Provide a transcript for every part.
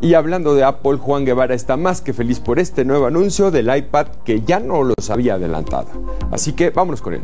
Y hablando de Apple, Juan Guevara está más que feliz por este nuevo anuncio del iPad que ya no los había adelantado. Así que vámonos con él.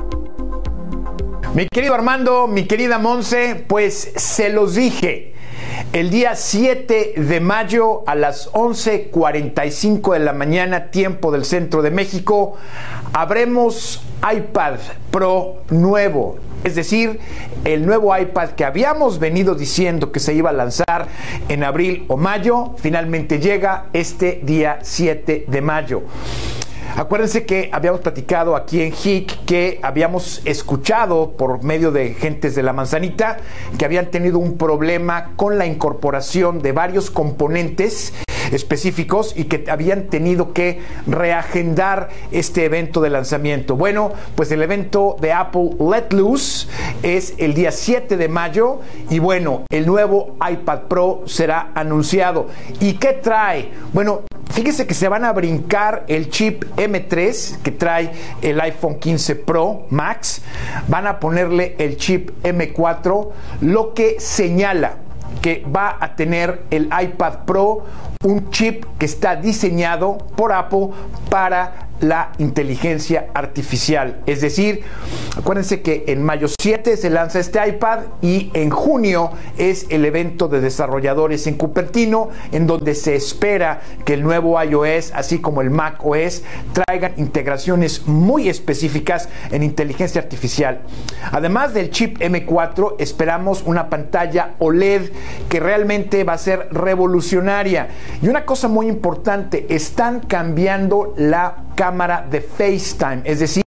Mi querido Armando, mi querida Monse, pues se los dije. El día 7 de mayo a las 11:45 de la mañana, tiempo del centro de México, habremos iPad Pro nuevo. Es decir, el nuevo iPad que habíamos venido diciendo que se iba a lanzar en abril o mayo, finalmente llega este día 7 de mayo. Acuérdense que habíamos platicado aquí en HIC que habíamos escuchado por medio de gentes de la manzanita que habían tenido un problema con la incorporación de varios componentes específicos y que habían tenido que reagendar este evento de lanzamiento. Bueno, pues el evento de Apple Let Loose es el día 7 de mayo y bueno, el nuevo iPad Pro será anunciado. ¿Y qué trae? Bueno, fíjese que se van a brincar el chip M3 que trae el iPhone 15 Pro Max, van a ponerle el chip M4, lo que señala que va a tener el iPad Pro un chip que está diseñado por Apple para la inteligencia artificial. Es decir, acuérdense que en mayo 7 se lanza este iPad y en junio es el evento de desarrolladores en Cupertino, en donde se espera que el nuevo iOS, así como el macOS, traigan integraciones muy específicas en inteligencia artificial. Además del chip M4, esperamos una pantalla OLED que realmente va a ser revolucionaria. Y una cosa muy importante, están cambiando la cámara de FaceTime, es decir,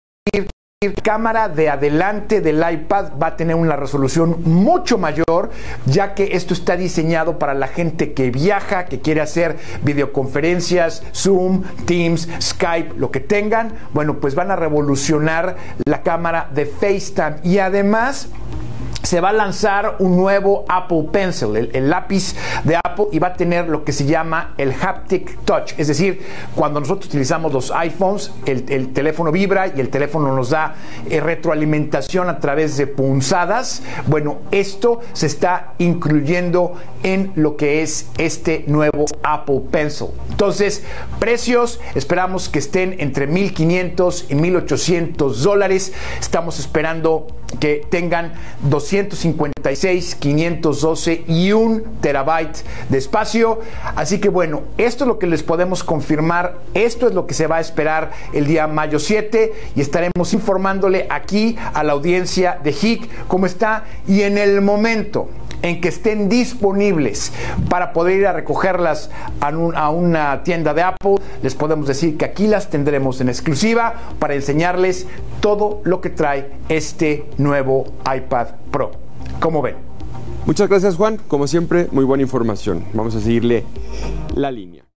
cámara de adelante del iPad va a tener una resolución mucho mayor, ya que esto está diseñado para la gente que viaja, que quiere hacer videoconferencias, Zoom, Teams, Skype, lo que tengan. Bueno, pues van a revolucionar la cámara de FaceTime y además se va a lanzar un nuevo Apple Pencil, el lápiz de Apple, y va a tener lo que se llama el Haptic Touch. Es decir, cuando nosotros utilizamos los iPhones, el teléfono vibra y el teléfono nos da retroalimentación a través de punzadas. Bueno, esto se está incluyendo en lo que es este nuevo Apple Pencil. Entonces, precios, esperamos que estén entre $1,500 y $1,800. Estamos esperando que tengan 256, 512 y 1 terabyte de espacio. Así que bueno, esto es lo que les podemos confirmar, esto es lo que se va a esperar el día mayo 7 y estaremos informándole aquí a la audiencia de HIC cómo está, y en el momento en que estén disponibles para poder ir a recogerlas a una tienda de Apple, les podemos decir que aquí las tendremos en exclusiva para enseñarles todo lo que trae este nuevo iPad Pro. ¿Cómo ven? Muchas gracias, Juan. Como siempre, muy buena información. Vamos a seguirle la línea.